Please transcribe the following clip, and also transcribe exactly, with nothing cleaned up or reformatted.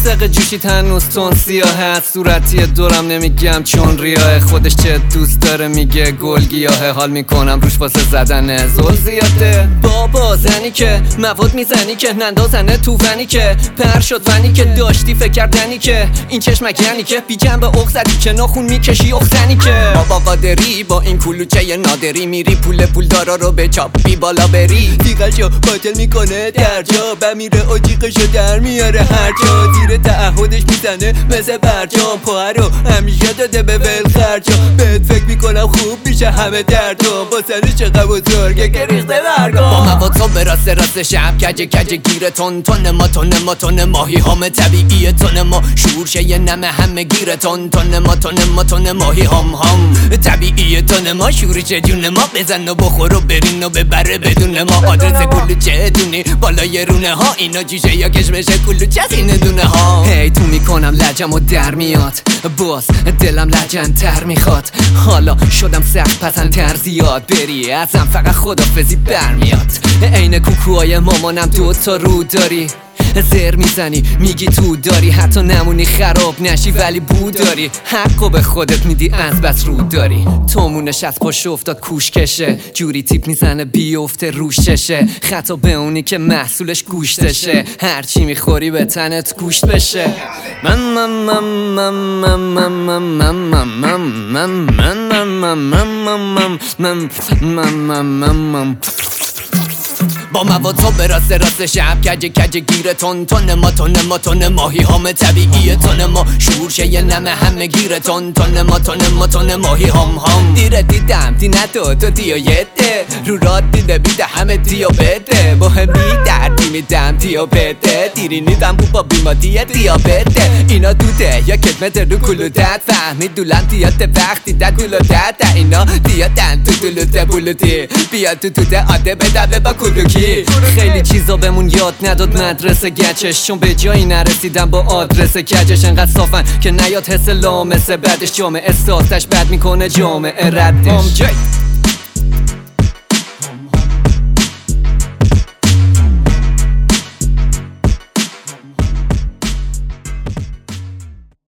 دقیقه جوشی هنوز تون سیاه هست، صورتی دورم نمیگم چون ریاه، خودش چه دوست داره میگه گل گیاهه، حال میکنم روش واسه زدن زل زیاده. بابا زنی که مواد میزنی که نندازنه تو فنی که پر شد فنی که داشتی فکر کردنی که این چشمک یعنی که بی جنب اخ زدی که ناخون میکشی اخزنی که بابا قادری با این کلوچه نادری میری پول پول دارا رو به چاپ بی بالا بری، دیگرشو باطل میکنه در جا بمیره و جیغشو در میاره هر جا، زیر تعهدش میزنه مثل برجام، پاها رو همیشه داده به ول خرجا، بهت فکر میکنم خوب میشه همه دردم، با سنش چقدر بزرگه که ریخته برگام، با مواد تو به راست راست شب کجه کجه گیره تون تون ما تون ما تون ماهی هم طبیعیه تون ما شورشه یه نمه همه گیره تون تون ما تون ما تون ماهی هم هم طبیعیه تون ما شورشه جون ما بزن و بخور و برین و ببره بدون ما، آدرس کلوچه دونی بالای رونه ها اینا جیشه یا کشمشه کلوچه سینه دونه ها، هی تو میکنم لجم و در میاد باز دلم لجن تر میخواد، حالا شدم سخت پسند تر زیاد بری ازم فقط خدافزی برمیاد، عین کوکوهای مامانم دو تا رو داری زر میزنی میگی تو داری حتی نمونی خراب نشی ولی بو داری، حقو به خودت میدی از بس رو داری، تومونش از پاش افتاد کوش کشه جوری تیپ میزنه بیفته روش چشه، خطا به اونی که محصولش گوشتشه هرچی میخوری به تنت گوشت بشه. من من من من من من من من من من من من من من من با مواد تو به راست راست شب کجه کجه گیره تون تون ما تون ما تون ماهی هم طبیعیه تون ما شورشه یه نمه همه گیره تون تون ما تون ما تون ماهی هم هم دیره دیدم دی ندو تو دیو یده رو راد دیده بیده همه دیو بده با همی دردی میدم دیو بده دیری نیدم بو با بیمادیه دیو بده اینا دوده یا کدمت رو کلودت فهمی دولن دیات وقتی در کلودت اینا دیاتن تو دلوته بلوده بیا تو توده آده بده با کلوکی، خیلی چیزا بهمون یاد نداد مدرسه گچش، چون به جایی نرسیدم با آدرس کجش، انقدر صافن که نیاد حس لامسه بعدش جامعه سازش بد میکنه جامعه ردش.